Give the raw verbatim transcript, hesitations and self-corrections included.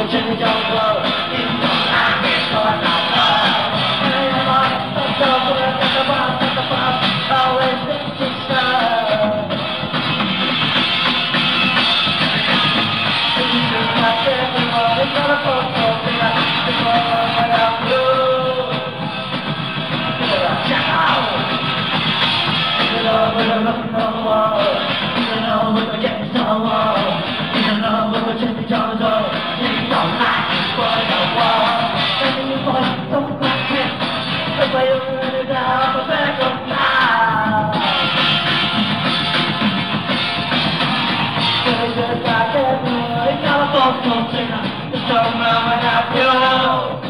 真的叫做你懂啊，别说老了。哎呀妈，大家不要大家吧，大家吧，他会生气的。你是他的我，你叫他偷偷的，是我我要哭。加油！你知道不能弄我，你知道不能接受我，你知道不能真的叫做你懂啊，我要我。但是你不会总发现，会不会有人知道我在干嘛？这个大概我要疯疯癫癫，这什么玩意儿？